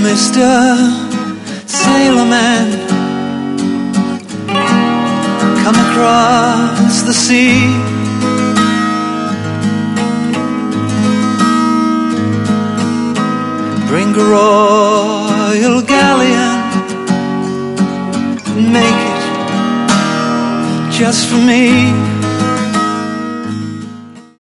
Mr. Sailorman, come across the sea. Bring a royal galleon, make it just for me.